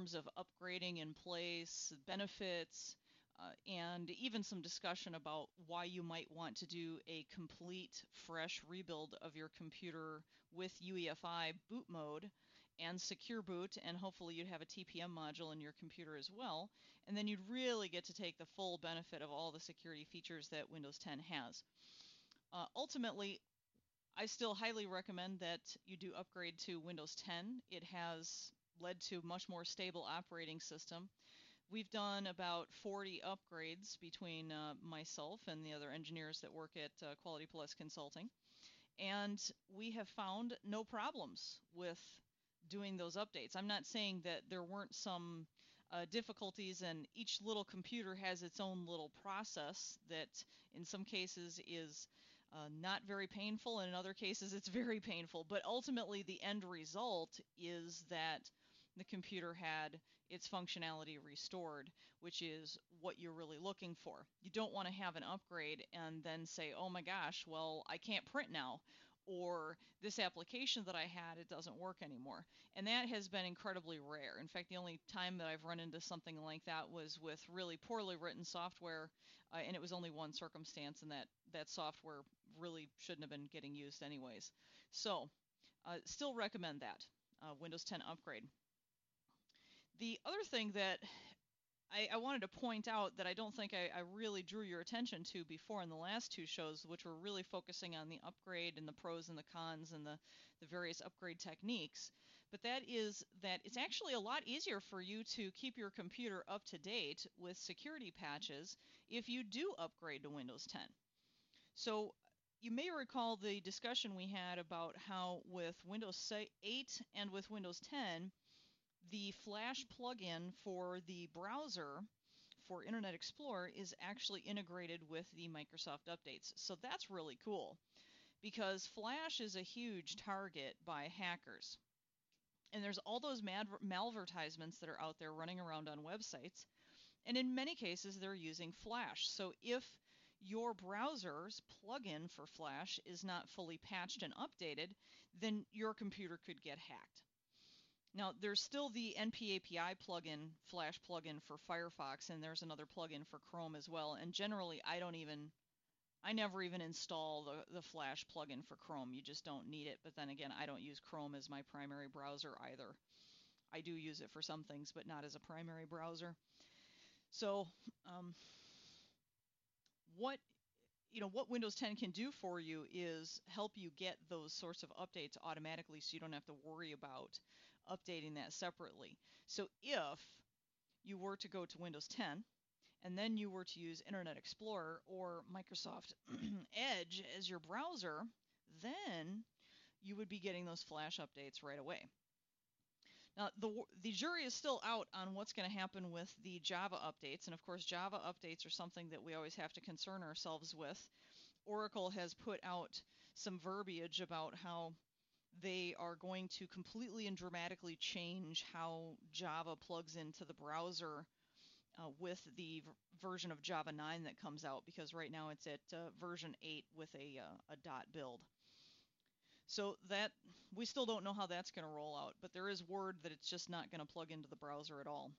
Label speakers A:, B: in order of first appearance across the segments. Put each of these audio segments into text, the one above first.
A: terms of upgrading in place, benefits, and even some discussion about why you might want to do a complete fresh rebuild of your computer with UEFI boot mode and secure boot, and hopefully you'd have a TPM module in your computer as well, and then you'd really get to take the full benefit of all the security features that Windows 10 has. Ultimately, I still highly recommend that you do upgrade to Windows 10. It has led to a much more stable operating system. We've done about 40 upgrades between myself and the other engineers that work at Quality Plus Consulting, and we have found no problems with doing those updates. I'm not saying that there weren't some difficulties, and each little computer has its own little process that in some cases is not very painful, and in other cases it's very painful. But ultimately the end result is that the computer had its functionality restored, which is what you're really looking for. You don't want to have an upgrade and then say, oh my gosh, well, I can't print now, or this application that I had, it doesn't work anymore. And that has been incredibly rare. In fact, the only time that I've run into something like that was with really poorly written software, and it was only one circumstance, and that software really shouldn't have been getting used anyways. So, still recommend that, Windows 10 upgrade. The other thing that I wanted to point out that I don't think I really drew your attention to before in the last two shows, which were really focusing on the upgrade and the pros and the cons and the various upgrade techniques, but that is that it's actually a lot easier for you to keep your computer up to date with security patches if you do upgrade to Windows 10. So you may recall the discussion we had about how with Windows 8 and with Windows 10, the Flash plugin for the browser for Internet Explorer is actually integrated with the Microsoft updates. So that's really cool because Flash is a huge target by hackers. And there's all those malvertisements that are out there running around on websites. And in many cases, they're using Flash. So if your browser's plugin for Flash is not fully patched and updated, then your computer could get hacked. Now, there's still the NPAPI plugin, Flash plugin for Firefox, and there's another plugin for Chrome as well. And generally, I never even install the Flash plugin for Chrome. You just don't need it. But then again, I don't use Chrome as my primary browser either. I do use it for some things, but not as a primary browser. So, what Windows 10 can do for you is help you get those sorts of updates automatically so you don't have to worry about updating that separately. So if you were to go to Windows 10 and then you were to use Internet Explorer or Microsoft Edge as your browser, then you would be getting those Flash updates right away. Now, the jury is still out on what's going to happen with the Java updates, and of course Java updates are something that we always have to concern ourselves with. Oracle has put out some verbiage about how they are going to completely and dramatically change how Java plugs into the browser with the version of Java 9 that comes out, because right now it's at version 8 with a dot build. So that we still don't know how that's going to roll out, but there is word that it's just not going to plug into the browser at all.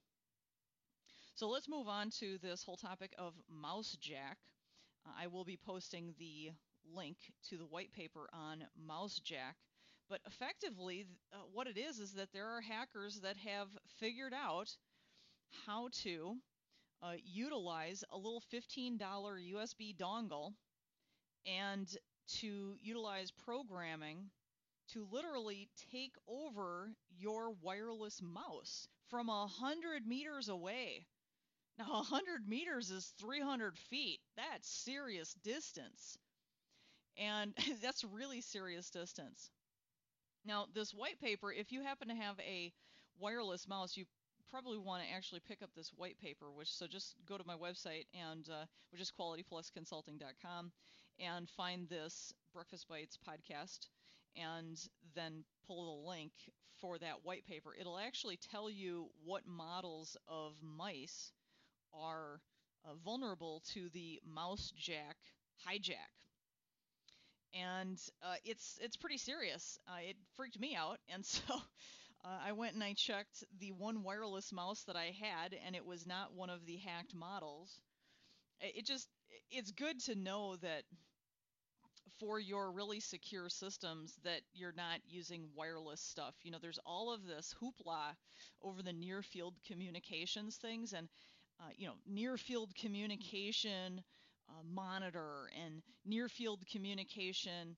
A: So let's move on to this whole topic of MouseJack. I will be posting the link to the white paper on MouseJack, but effectively what it is that there are hackers that have figured out how to utilize a little $15 USB dongle and to utilize programming to literally take over your wireless mouse from 100 meters away. Now, 100 meters is 300 feet. That's serious distance. And that's really serious distance. Now, this white paper, if you happen to have a wireless mouse, you probably want to actually pick up this white paper, so just go to my website, and which is qualityplusconsulting.com, and find this Breakfast Bites podcast, and then pull the link for that white paper. It'll actually tell you what models of mice are vulnerable to the MouseJack hijack. And it's pretty serious. It freaked me out, and so I went and I checked the one wireless mouse that I had, and it was not one of the hacked models. It just, it's good to know that for your really secure systems that you're not using wireless stuff. There's all of this hoopla over the near field communications things, and near field communication monitor and near field communication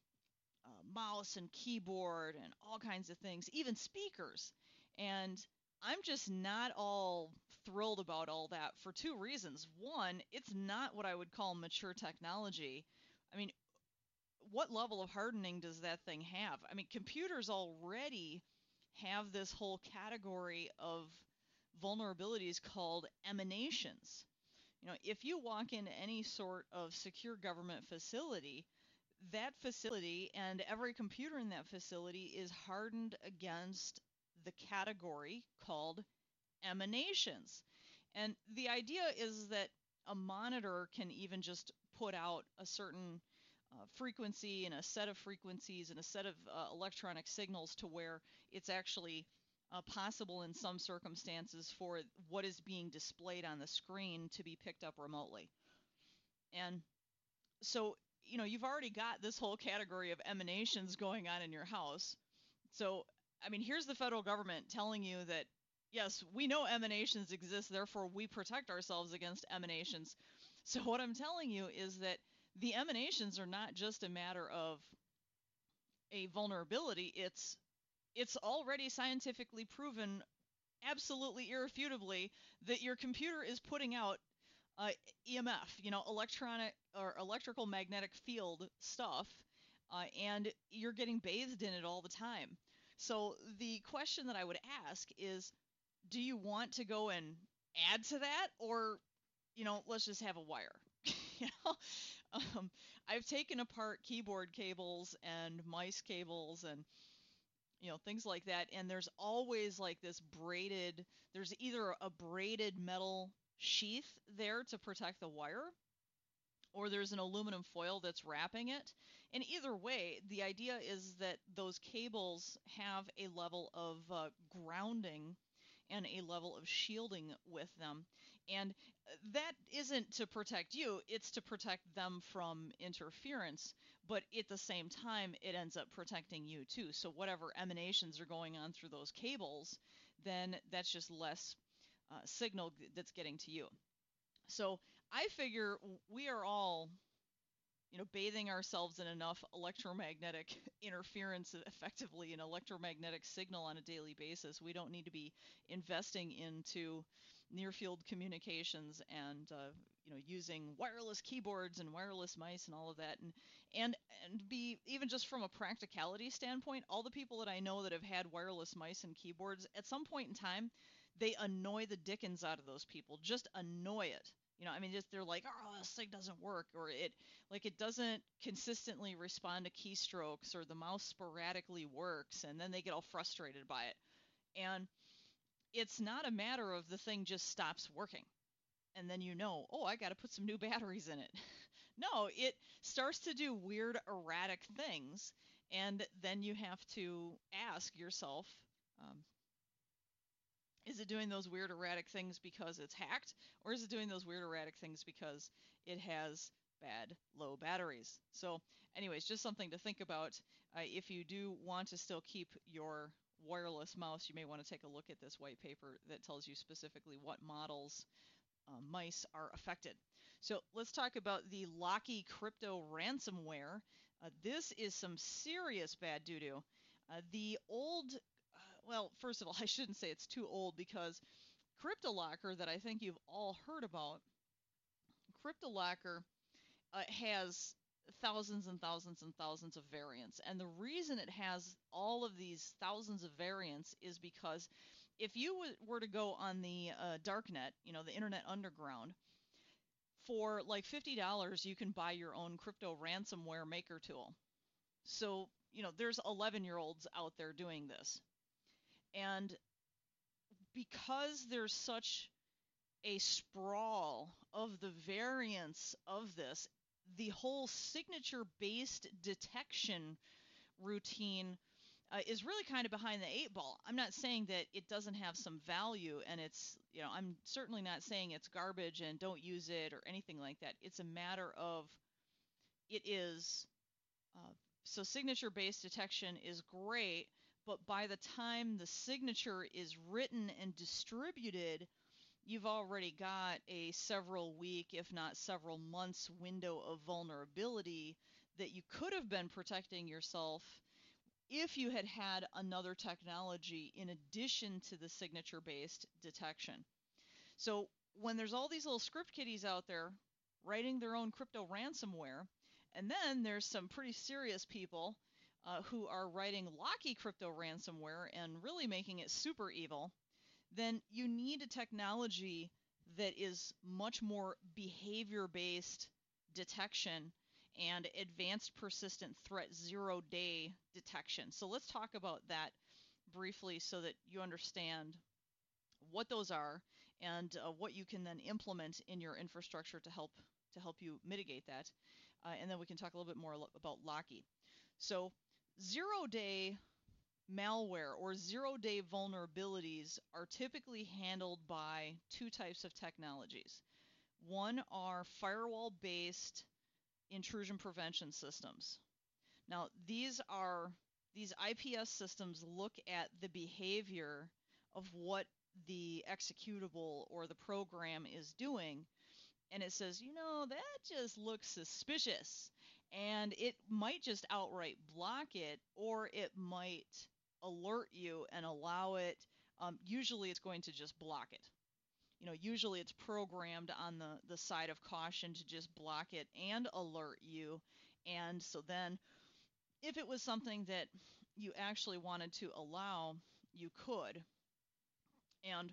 A: mouse and keyboard and all kinds of things, even speakers. And I'm just not all thrilled about all that for two reasons. One, it's not what I would call mature technology. I mean, what level of hardening does that thing have? I mean, computers already have this whole category of vulnerabilities called emanations. If you walk into any sort of secure government facility, that facility and every computer in that facility is hardened against the category called emanations. And the idea is that a monitor can even just put out a certain frequency and a set of frequencies and a set of electronic signals to where it's actually possible in some circumstances for what is being displayed on the screen to be picked up remotely. And so, you've already got this whole category of emanations going on in your house. So, I mean, here's the federal government telling you that, yes, we know emanations exist, therefore we protect ourselves against emanations. So what I'm telling you is that the emanations are not just a matter of a vulnerability. It's already scientifically proven, absolutely irrefutably, that your computer is putting out EMF, electronic or electrical magnetic field stuff, and you're getting bathed in it all the time. So the question that I would ask is, do you want to go and add to that, or let's just have a wire? you know, I've taken apart keyboard cables and mice cables and things like that, and there's always like this braided. There's either a braided metal sheath there to protect the wire, or there's an aluminum foil that's wrapping it. And either way, the idea is that those cables have a level of grounding and a level of shielding with them. And that isn't to protect you, it's to protect them from interference. But at the same time, it ends up protecting you too. So whatever emanations are going on through those cables, then that's just less signal that's getting to you. So I figure we are all, bathing ourselves in enough electromagnetic interference, effectively an electromagnetic signal on a daily basis. We don't need to be investing into near field communications and using wireless keyboards and wireless mice and all of that, and be, even just from a practicality standpoint, all the people that I know that have had wireless mice and keyboards, at some point in time, they annoy the dickens out of those people. Just annoy it. I mean, just they're like, oh, this thing doesn't work, or it doesn't consistently respond to keystrokes, or the mouse sporadically works, and then they get all frustrated by it. And it's not a matter of the thing just stops working, and then oh, I got to put some new batteries in it. No, it starts to do weird, erratic things, and then you have to ask yourself, is it doing those weird, erratic things because it's hacked, or is it doing those weird, erratic things because it has bad, low batteries? So anyways, just something to think about. If you do want to still keep your wireless mouse, you may want to take a look at this white paper that tells you specifically what models mice are affected. So let's talk about the Locky crypto ransomware. This is some serious bad doo-doo. The old well, first of all, I shouldn't say it's too old, because CryptoLocker, that I think you've all heard about, CryptoLocker has thousands and thousands and thousands of variants. And the reason it has all of these thousands of variants is because if you were to go on the darknet, the internet underground, for like $50, you can buy your own crypto ransomware maker tool. So, there's 11-year-olds out there doing this. And because there's such a sprawl of the variants of this, the whole signature-based detection routine is really kind of behind the eight ball. I'm not saying that it doesn't have some value, and it's, I'm certainly not saying it's garbage and don't use it or anything like that. It's a matter of it is so signature-based detection is great, but by the time the signature is written and distributed, you've already got a several week, if not several months window of vulnerability that you could have been protecting yourself if you had had another technology in addition to the signature-based detection. So when there's all these little script kiddies out there writing their own crypto ransomware, and then there's some pretty serious people who are writing locky crypto ransomware and really making it super evil, then you need a technology that is much more behavior-based detection and advanced persistent threat zero-day detection. So let's talk about that briefly so that you understand what those are and what you can then implement in your infrastructure to help you mitigate that. And then we can talk a little bit more about Locky. So zero-day malware or zero-day vulnerabilities are typically handled by two types of technologies. One are firewall-based intrusion prevention systems. Now, these IPS systems look at the behavior of what the executable or the program is doing, and it says, that just looks suspicious. And it might just outright block it, or it might alert you and allow it. Usually it's going to just block it. Usually it's programmed on the side of caution to just block it and alert you. And so then if it was something that you actually wanted to allow, you could. And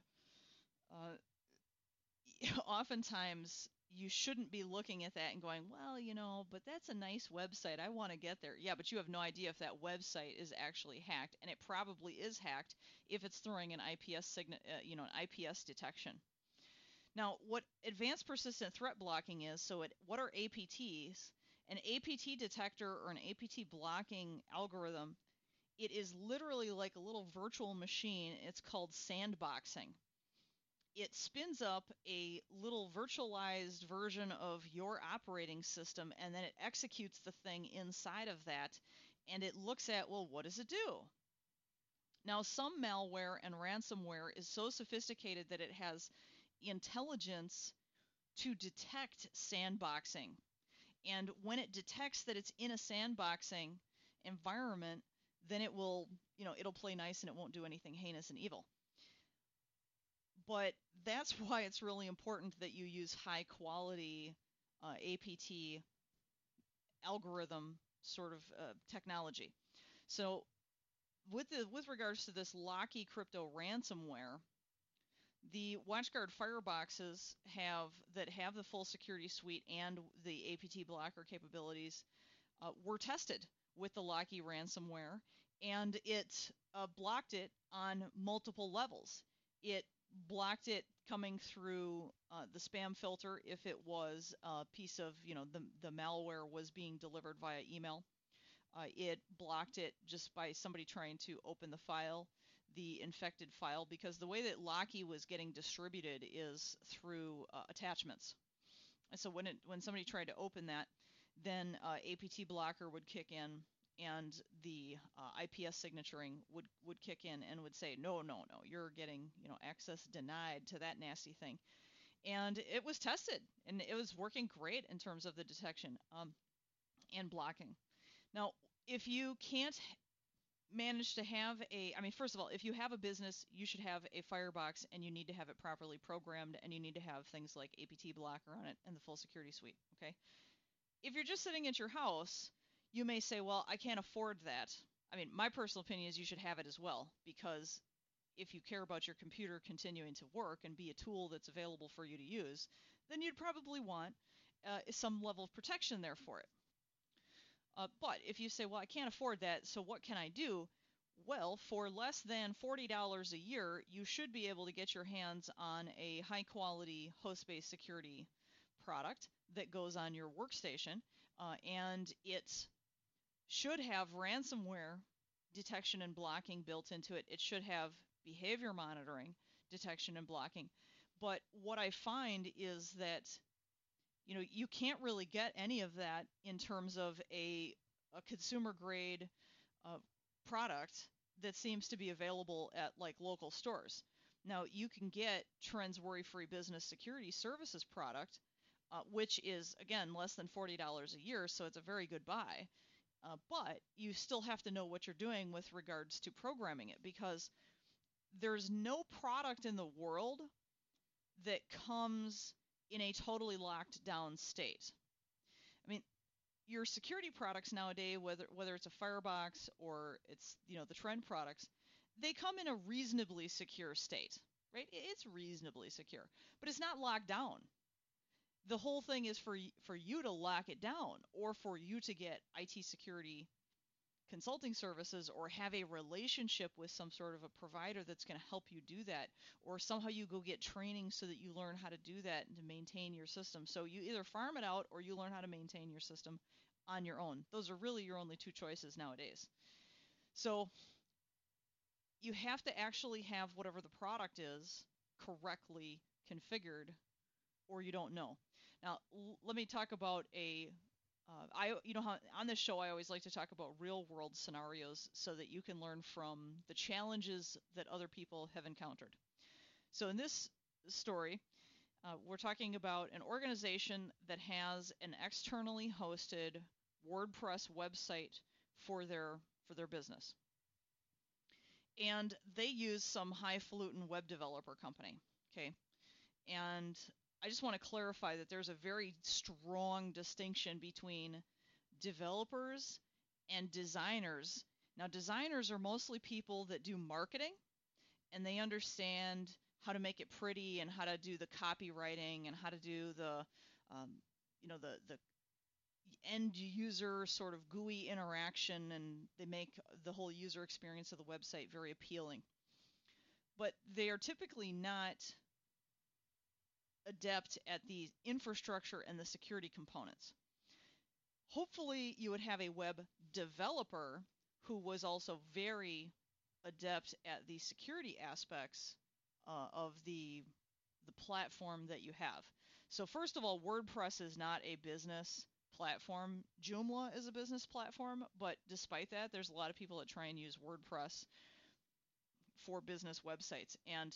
A: oftentimes you shouldn't be looking at that and going, well, but that's a nice website. I want to get there. Yeah, but you have no idea if that website is actually hacked, and it probably is hacked if it's throwing an IPS an IPS detection. Now, what advanced persistent threat blocking is, what are APTs? An APT detector or an APT blocking algorithm, it is literally like a little virtual machine. It's called sandboxing. It spins up a little virtualized version of your operating system, and then it executes the thing inside of that, and it looks at, well, what does it do? Now, some malware and ransomware is so sophisticated that it has intelligence to detect sandboxing. And when it detects that it's in a sandboxing environment, then it will, it'll play nice and it won't do anything heinous and evil. But that's why it's really important that you use high quality APT algorithm sort of technology. So with regards to this Locky crypto ransomware, the WatchGuard fireboxes that have the full security suite and the APT blocker capabilities were tested with the Locky ransomware, and it blocked it on multiple levels. It blocked it coming through the spam filter if it was a piece of, the malware was being delivered via email. It blocked it just by somebody trying to open the file, the infected file, because the way that Locky was getting distributed is through attachments. And so when somebody tried to open that, then APT blocker would kick in, and the IPS signaturing would kick in and would say, no, you're getting access denied to that nasty thing. And it was tested, and it was working great in terms of the detection and blocking. Now, if you can't manage to have first of all, if you have a business, you should have a firebox, and you need to have it properly programmed, and you need to have things like APT blocker on it and the full security suite, okay? If you're just sitting at your house, you may say, well, I can't afford that. My personal opinion is you should have it as well, because if you care about your computer continuing to work and be a tool that's available for you to use, then you'd probably want some level of protection there for it. But if you say, well, I can't afford that, so what can I do? Well, for less than $40 a year, you should be able to get your hands on a high-quality host-based security product that goes on your workstation, and it should have ransomware detection and blocking built into it. It should have behavior monitoring, detection and blocking. But what I find is that you can't really get any of that in terms of a consumer grade uh, product that seems to be available at like local stores. Now you can get Trends Worry-Free Business Security Services product, which is again less than $40 a year, so it's a very good buy. But you still have to know what you're doing with regards to programming it, because there's no product in the world that comes in a totally locked down state. I mean, your security products nowadays, whether it's a Firebox or it's the Trend products, they come in a reasonably secure state, right? It's reasonably secure, but it's not locked down. The whole thing is for you to lock it down, or for you to get IT security consulting services, or have a relationship with some sort of a provider that's going to help you do that, or somehow you go get training so that you learn how to do that and to maintain your system. So you either farm it out or you learn how to maintain your system on your own. Those are really your only two choices nowadays. So you have to actually have whatever the product is correctly configured, or you don't know. Now, let me talk about how on this show I always like to talk about real world scenarios so that you can learn from the challenges that other people have encountered. So in this story, we're talking about an organization that has an externally hosted WordPress website for their business. And they use some highfalutin web developer company. Okay. And I just want to clarify that there's a very strong distinction between developers and designers. Now, designers are mostly people that do marketing, and they understand how to make it pretty and how to do the copywriting and how to do the end user sort of GUI interaction, and they make the whole user experience of the website very appealing. But they are typically not adept at the infrastructure and the security components. Hopefully you would have a web developer who was also very adept at the security aspects of the platform that you have. So first of all, WordPress is not a business platform. Joomla is a business platform, but despite that, there's a lot of people that try and use WordPress for business websites. And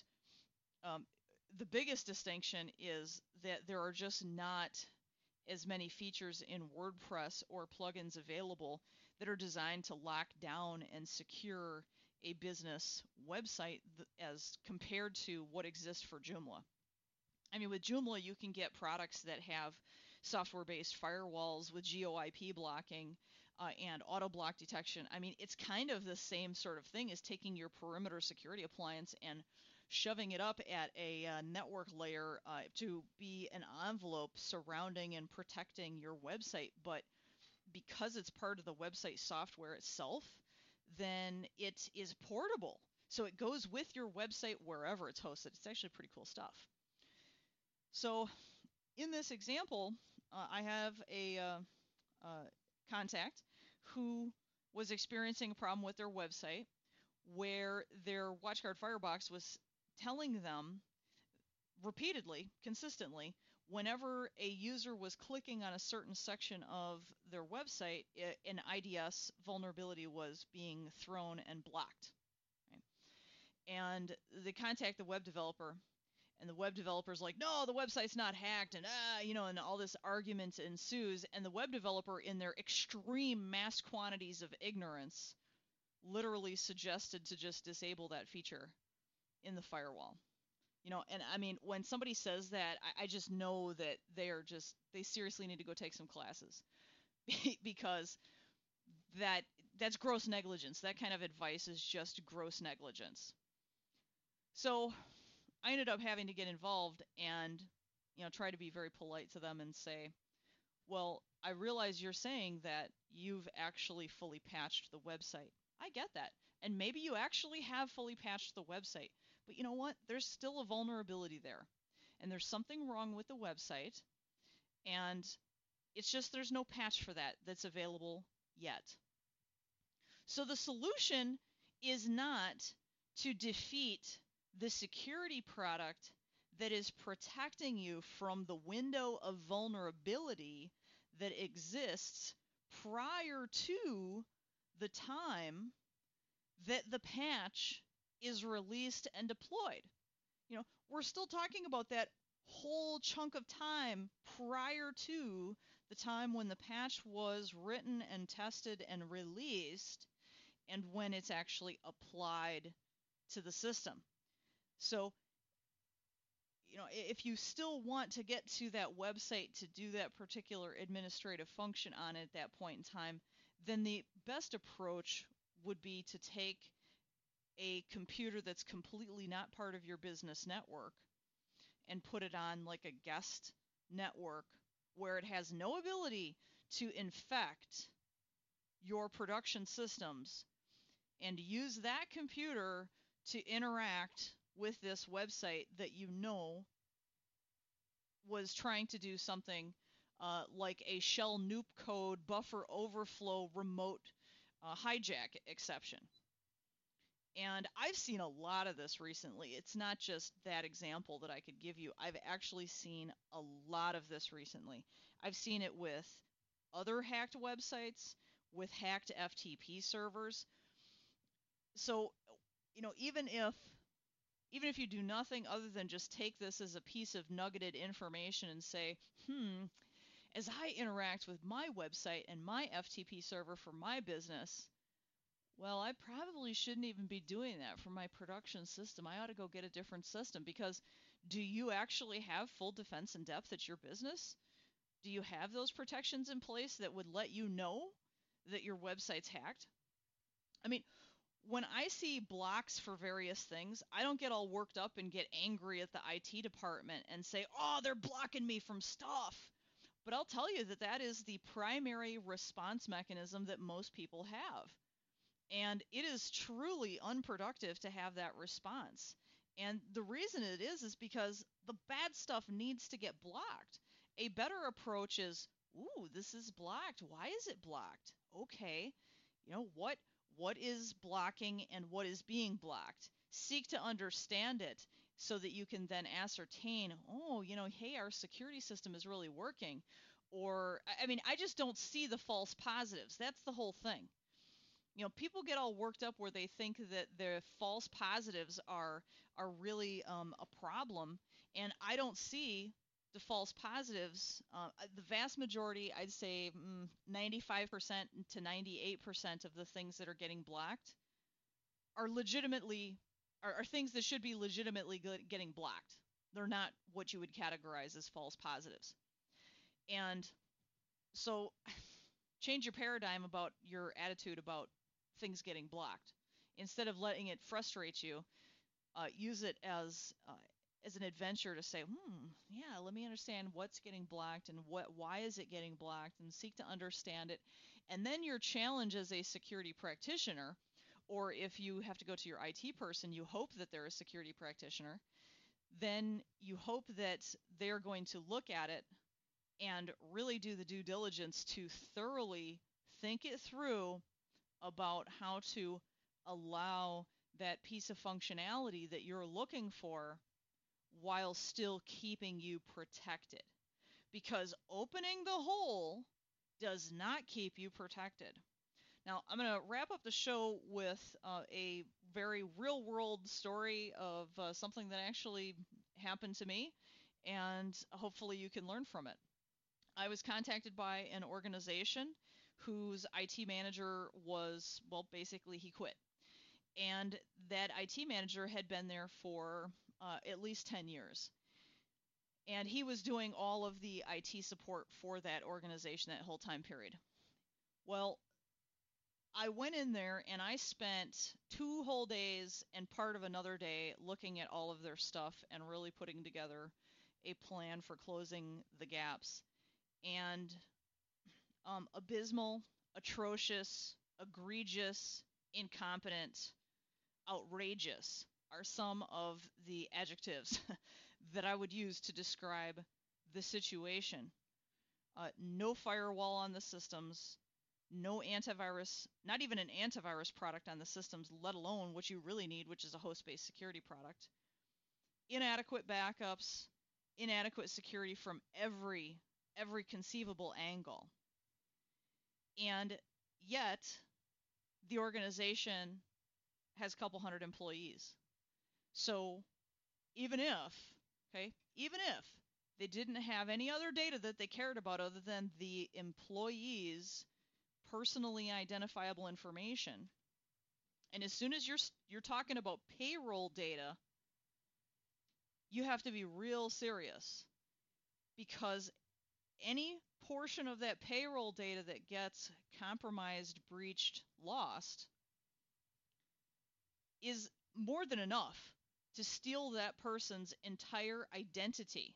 A: the biggest distinction is that there are just not as many features in WordPress or plugins available that are designed to lock down and secure a business website as compared to what exists for Joomla. I mean, with Joomla, you can get products that have software-based firewalls with GeoIP blocking and auto block detection. I mean, it's kind of the same sort of thing as taking your perimeter security appliance and shoving it up at a network layer to be an envelope surrounding and protecting your website. But because it's part of the website software itself, then it is portable. So it goes with your website wherever it's hosted. It's actually pretty cool stuff. So in this example, I have a contact who was experiencing a problem with their website where their WatchGuard Firebox was telling them repeatedly, consistently, whenever a user was clicking on a certain section of their website, an IDS vulnerability was being thrown and blocked. Right? And they contact the web developer, and the web developer's like, no, the website's not hacked, and and all this argument ensues, and the web developer, in their extreme mass quantities of ignorance, literally suggested to just disable that feature in the firewall. And I mean, when somebody says that, I just know that they seriously need to go take some classes because that's gross negligence. That kind of advice is just gross negligence. So I ended up having to get involved and try to be very polite to them and say, well, I realize you're saying that you've actually fully patched the website. I get that. And maybe you actually have fully patched the website. But you know what? There's still a vulnerability there. And there's something wrong with the website. And it's just there's no patch for that that's available yet. So the solution is not to defeat the security product that is protecting you from the window of vulnerability that exists prior to the time that the patch is released and deployed. We're still talking about that whole chunk of time prior to the time when the patch was written and tested and released and when it's actually applied to the system. So, if you still want to get to that website to do that particular administrative function on it at that point in time, then the best approach would be to take a computer that's completely not part of your business network and put it on like a guest network where it has no ability to infect your production systems, and use that computer to interact with this website that was trying to do something like a shell nuke code buffer overflow remote hijack exception. And I've seen a lot of this recently. It's not just that example that I could give you. I've actually seen a lot of this recently. I've seen it with other hacked websites, with hacked FTP servers. So, even if you do nothing other than just take this as a piece of nuggeted information and say, as I interact with my website and my FTP server for my business, well, I probably shouldn't even be doing that for my production system. I ought to go get a different system, because do you actually have full defense in depth at your business? Do you have those protections in place that would let you know that your website's hacked? I mean, when I see blocks for various things, I don't get all worked up and get angry at the IT department and say, oh, they're blocking me from stuff. But I'll tell you that is the primary response mechanism that most people have. And it is truly unproductive to have that response. And the reason it is because the bad stuff needs to get blocked. A better approach is, ooh, this is blocked. Why is it blocked? Okay, what is blocking and what is being blocked? Seek to understand it so that you can then ascertain, hey, our security system is really working. Or, I just don't see the false positives. That's the whole thing. People get all worked up where they think that the false positives are really a problem, and I don't see the false positives. The vast majority, I'd say 95% to 98% of the things that are getting blocked are things that should be legitimately getting blocked. They're not what you would categorize as false positives. And so change your paradigm about your attitude about things getting blocked. Instead of letting it frustrate you, use it as an adventure to say, yeah, let me understand what's getting blocked and why is it getting blocked, and seek to understand it. And then your challenge as a security practitioner, or if you have to go to your IT person, you hope that they're a security practitioner, then you hope that they're going to look at it and really do the due diligence to thoroughly think it through about how to allow that piece of functionality that you're looking for while still keeping you protected. Because opening the hole does not keep you protected. Now, I'm going to wrap up the show with a very real-world story of something that actually happened to me, and hopefully you can learn from it. I was contacted by an organization whose IT manager was, basically he quit. And that IT manager had been there for at least 10 years. And he was doing all of the IT support for that organization that whole time period. Well, I went in there and I spent 2 whole days and part of another day looking at all of their stuff and really putting together a plan for closing the gaps. And abysmal, atrocious, egregious, incompetent, outrageous are some of the adjectives that I would use to describe the situation. No firewall on the systems, no antivirus, not even an antivirus product on the systems, let alone what you really need, which is a host-based security product. Inadequate backups, inadequate security from every conceivable angle. And yet, the organization has a couple hundred employees. So even if they didn't have any other data that they cared about other than the employees' personally identifiable information, and as soon as you're talking about payroll data, you have to be real serious, because any portion of that payroll data that gets compromised, breached, lost is more than enough to steal that person's entire identity.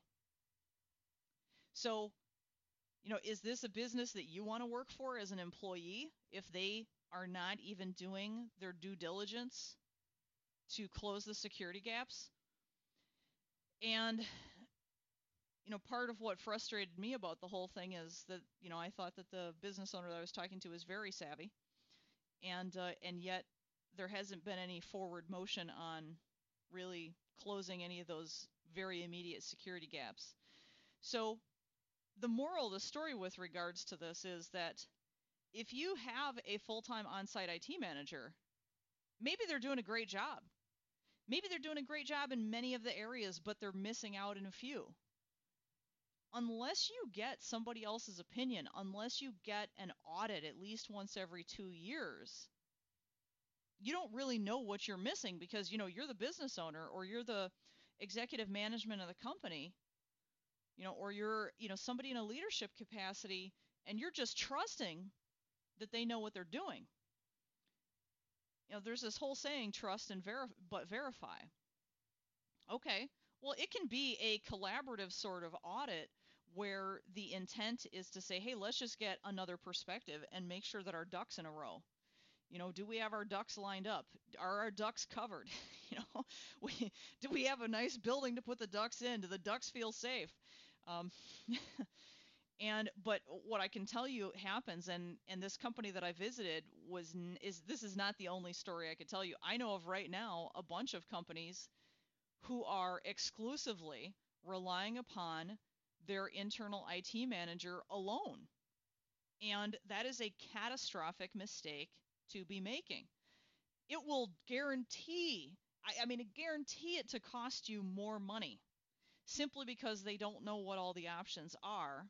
A: So, is this a business that you want to work for as an employee if they are not even doing their due diligence to close the security gaps? And, part of what frustrated me about the whole thing is that, I thought that the business owner that I was talking to was very savvy, and yet there hasn't been any forward motion on really closing any of those very immediate security gaps. So the moral of the story with regards to this is that if you have a full-time on-site IT manager, maybe they're doing a great job. Maybe they're doing a great job in many of the areas, but they're missing out in a few. Unless you get somebody else's opinion, unless you get an audit at least once every 2 years, you don't really know what you're missing, because, you're the business owner, or you're the executive management of the company, or you're, somebody in a leadership capacity, and you're just trusting that they know what they're doing. There's this whole saying, trust and but verify. Okay, well, it can be a collaborative sort of audit where the intent is to say, hey, let's just get another perspective and make sure that our ducks in a row. Do we have our ducks lined up? Are our ducks covered? Do we have a nice building to put the ducks in? Do the ducks feel safe? But what I can tell you happens, and this company that I visited this is not the only story I could tell you. I know of right now a bunch of companies who are exclusively relying upon their internal IT manager alone. And that is a catastrophic mistake to be making. It will guarantee it to cost you more money, simply because they don't know what all the options are.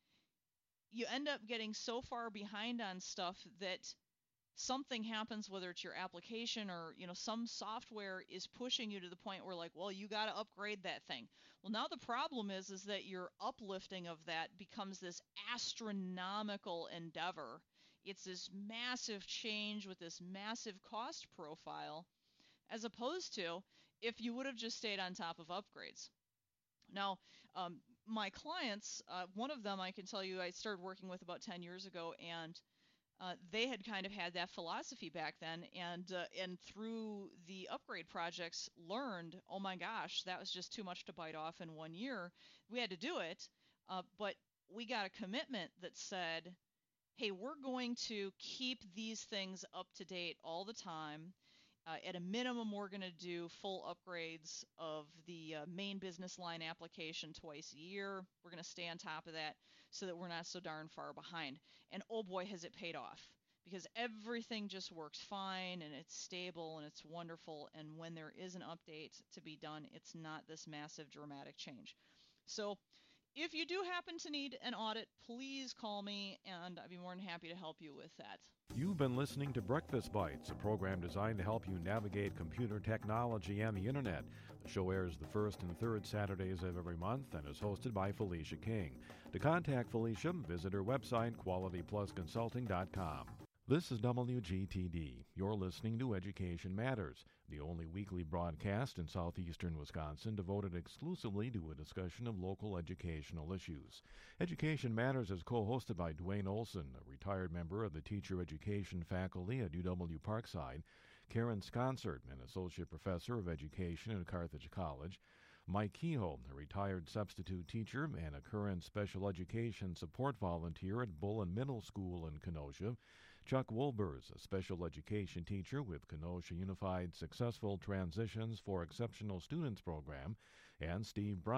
A: You end up getting so far behind on stuff that something happens, whether it's your application or, some software is pushing you to the point where, like, well, you got to upgrade that thing. Well, now the problem is that your uplifting of that becomes this astronomical endeavor. It's this massive change with this massive cost profile, as opposed to if you would have just stayed on top of upgrades. Now, my clients, one of them I can tell you I started working with about 10 years ago, and they had kind of had that philosophy back then, and through the upgrade projects learned, oh my gosh, that was just too much to bite off in 1 year. We had to do it, but we got a commitment that said, hey, we're going to keep these things up to date all the time. At a minimum, we're going to do full upgrades of the main business line application twice a year. We're going to stay on top of that so that we're not so darn far behind. And oh boy, has it paid off, because everything just works fine, and it's stable, and it's wonderful. And when there is an update to be done, it's not this massive dramatic change. So if you do happen to need an audit, please call me, and I'd be more than happy to help you with that.
B: You've been listening to Breakfast Bites, a program designed to help you navigate computer technology and the Internet. The show airs the first and third Saturdays of every month and is hosted by Felicia King. To contact Felicia, visit her website, qualityplusconsulting.com. This is WGTD. You're listening to Education Matters, the only weekly broadcast in southeastern Wisconsin devoted exclusively to a discussion of local educational issues. Education Matters is co-hosted by Dwayne Olson, a retired member of the teacher education faculty at UW Parkside, Karen Sconsert, an associate professor of education at Carthage College, Mike Kehoe, a retired substitute teacher and a current special education support volunteer at Bullen Middle School in Kenosha. Chuck Wolbers, a special education teacher with Kenosha Unified Successful Transitions for Exceptional Students program. And Steve Brown,